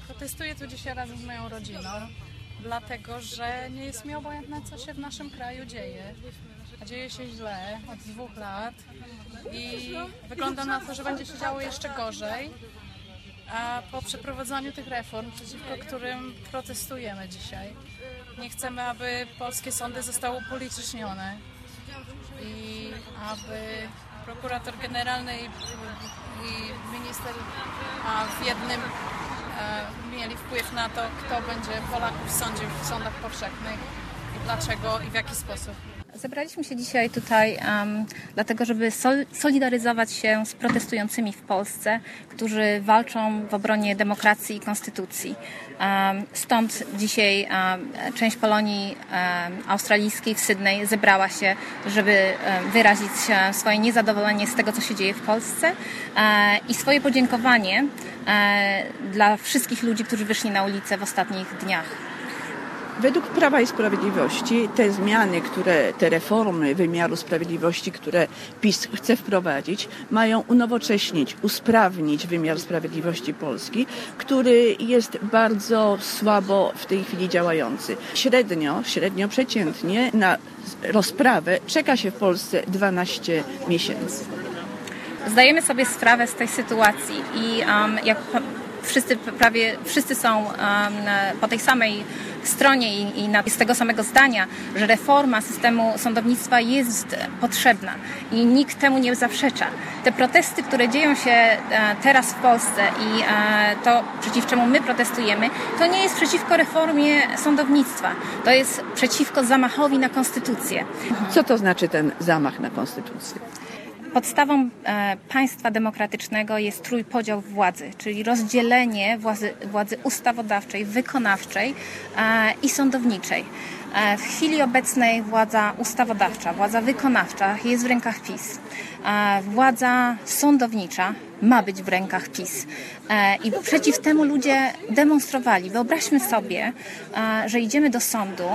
Protestuję tu dzisiaj razem z moją rodziną, dlatego że nie jest mi obojętne, co się w naszym kraju dzieje. A dzieje się źle od 2 lat i wygląda na to, że będzie się działo jeszcze gorzej. A po przeprowadzaniu tych reform, przeciwko którym protestujemy dzisiaj, nie chcemy, aby polskie sądy zostały upolitycznione i aby prokurator generalny i minister w jednym mieli wpływ na to, kto będzie Polaków sądził w sądach powszechnych i dlaczego i w jaki sposób. Zebraliśmy się dzisiaj tutaj dlatego, żeby solidaryzować się z protestującymi w Polsce, którzy walczą w obronie demokracji i konstytucji. Stąd dzisiaj część Polonii australijskiej w Sydney zebrała się, żeby wyrazić swoje niezadowolenie z tego, co się dzieje w Polsce i swoje podziękowanie dla wszystkich ludzi, którzy wyszli na ulicę w ostatnich dniach. Według Prawa i Sprawiedliwości te zmiany, te reformy wymiaru sprawiedliwości, które PiS chce wprowadzić, mają unowocześnić, usprawnić wymiar sprawiedliwości Polski, który jest bardzo słabo w tej chwili działający. Średnio przeciętnie na rozprawę czeka się w Polsce 12 miesięcy. Zdajemy sobie sprawę z tej sytuacji i jak prawie wszyscy są po tej samej stronie i z tego samego zdania, że reforma systemu sądownictwa jest potrzebna i nikt temu nie zaprzecza. Te protesty, które dzieją się teraz w Polsce i to, przeciw czemu my protestujemy, to nie jest przeciwko reformie sądownictwa. To jest przeciwko zamachowi na konstytucję. Co to znaczy ten zamach na konstytucję? Podstawą państwa demokratycznego jest trójpodział władzy, czyli rozdzielenie władzy ustawodawczej, wykonawczej i sądowniczej. W chwili obecnej władza ustawodawcza, władza wykonawcza jest w rękach PiS. Władza sądownicza ma być w rękach PiS. I przeciw temu ludzie demonstrowali. Wyobraźmy sobie, że idziemy do sądu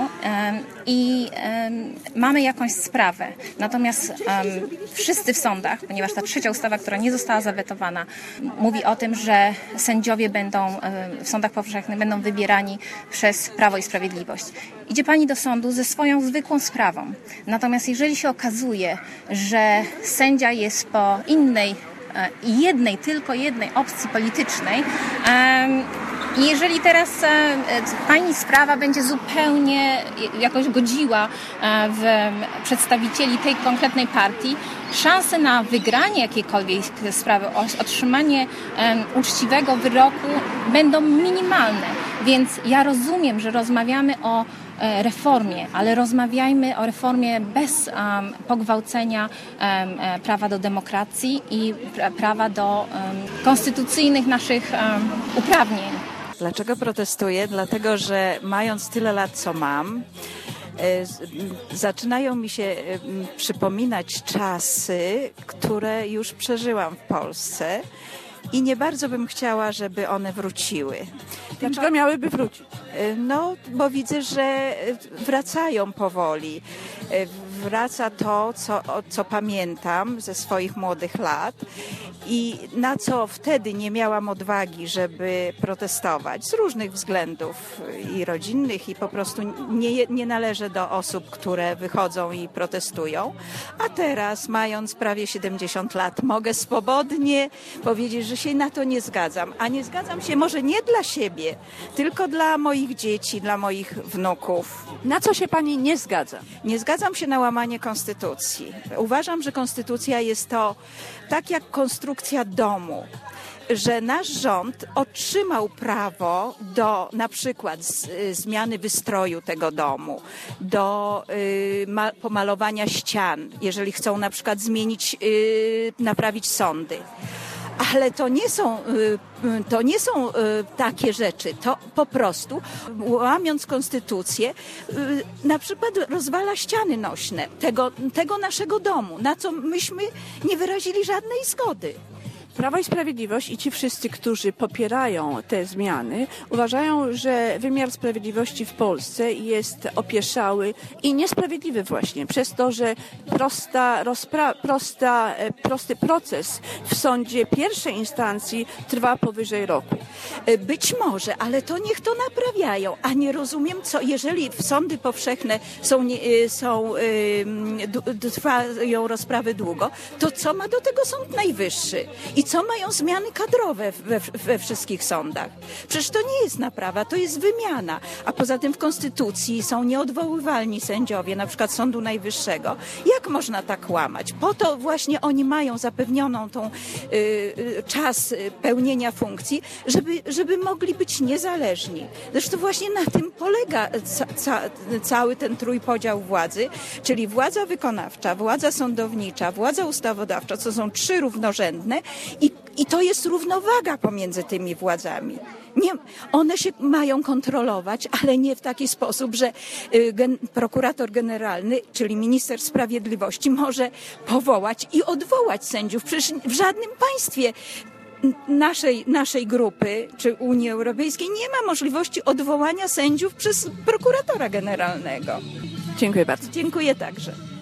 i mamy jakąś sprawę. Natomiast wszyscy w sądach, ponieważ ta trzecia ustawa, która nie została zawetowana, mówi o tym, że sędziowie w sądach powszechnych będą wybierani przez Prawo i Sprawiedliwość. Idzie pani do sądu ze swoją zwykłą sprawą. Natomiast jeżeli się okazuje, że sędzia jest po tylko jednej opcji politycznej, i jeżeli teraz pani sprawa będzie zupełnie jakoś godziła w przedstawicieli tej konkretnej partii, szanse na wygranie jakiejkolwiek sprawy, otrzymanie uczciwego wyroku będą minimalne. Więc ja rozumiem, że rozmawiamy o reformie, ale rozmawiajmy o reformie bez pogwałcenia prawa do demokracji i prawa do konstytucyjnych naszych uprawnień. Dlaczego protestuję? Dlatego, że mając tyle lat, co mam, zaczynają mi się przypominać czasy, które już przeżyłam w Polsce i nie bardzo bym chciała, żeby one wróciły. Dlaczego miałyby wrócić? No, bo widzę, że wracają powoli. Wraca to, co pamiętam ze swoich młodych lat i na co wtedy nie miałam odwagi, żeby protestować z różnych względów i rodzinnych i po prostu nie należę do osób, które wychodzą i protestują. A teraz, mając prawie 70 lat, mogę swobodnie powiedzieć, że się na to nie zgadzam. A nie zgadzam się może nie dla siebie, tylko dla moich dzieci, dla moich wnuków. Na co się pani nie zgadza? Nie zgadzam się na łamanie konstytucji. Uważam, że konstytucja jest to tak jak konstrukcja domu, że nasz rząd otrzymał prawo do na przykład zmiany wystroju tego domu, do pomalowania ścian, jeżeli chcą na przykład naprawić sądy. Ale to nie są takie rzeczy. To po prostu, łamiąc konstytucję, na przykład rozwala ściany nośne tego naszego domu, na co myśmy nie wyrazili żadnej zgody. Prawo i Sprawiedliwość i ci wszyscy, którzy popierają te zmiany, uważają, że wymiar sprawiedliwości w Polsce jest opieszały i niesprawiedliwy właśnie przez to, że prosty proces w sądzie pierwszej instancji trwa powyżej roku. Być może, ale to niech to naprawiają, a nie rozumiem, co jeżeli sądy powszechne trwają rozprawy długo, to co ma do tego Sąd Najwyższy? I co mają zmiany kadrowe we wszystkich sądach? Przecież to nie jest naprawa, to jest wymiana. A poza tym w Konstytucji są nieodwoływalni sędziowie, na przykład Sądu Najwyższego. Jak można tak łamać? Po to właśnie oni mają zapewnioną tą czas pełnienia funkcji, żeby mogli być niezależni. Zresztą właśnie na tym polega cały ten trójpodział władzy, czyli władza wykonawcza, władza sądownicza, władza ustawodawcza, co są 3 równorzędne i to jest równowaga pomiędzy tymi władzami. Nie, one się mają kontrolować, ale nie w taki sposób, że prokurator generalny, czyli minister sprawiedliwości może powołać i odwołać sędziów. Przecież w żadnym państwie naszej grupy czy Unii Europejskiej nie ma możliwości odwołania sędziów przez prokuratora generalnego. Dziękuję bardzo. Dziękuję także.